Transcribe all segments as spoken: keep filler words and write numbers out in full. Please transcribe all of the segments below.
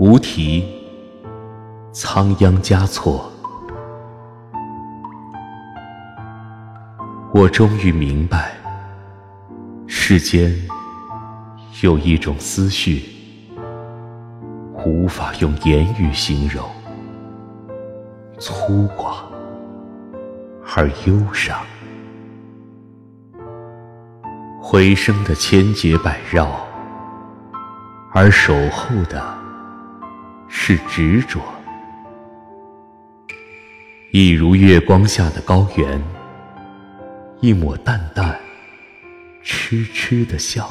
无题，仓央嘉措。我终于明白，世间有一种思绪，无法用言语形容，粗犷而忧伤。回声的千结百绕，而守候的是执着。一如月光下的高原，一抹淡淡痴痴的笑，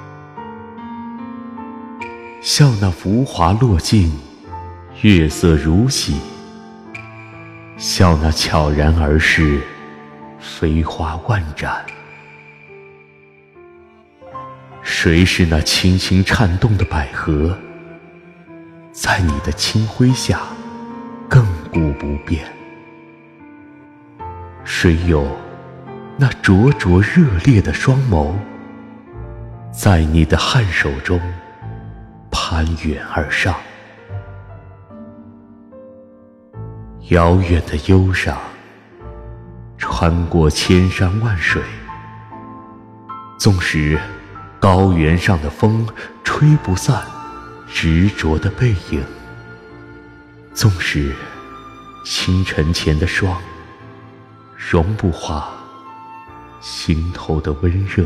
笑那浮华落尽，月色如洗，笑那悄然而逝，飞花万盏。谁是那轻轻颤动的百合，在你的清辉下亘古不变？谁有那灼灼热烈的双眸，在你的颔首中攀援而上？遥远的忧伤穿过千山万水，纵使高原上的风吹不散执着的背影，纵使清晨前的霜融不化心头的温热，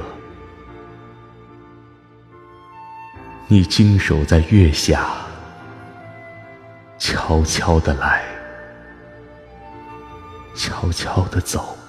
你静守在月下，悄悄地来，悄悄地走。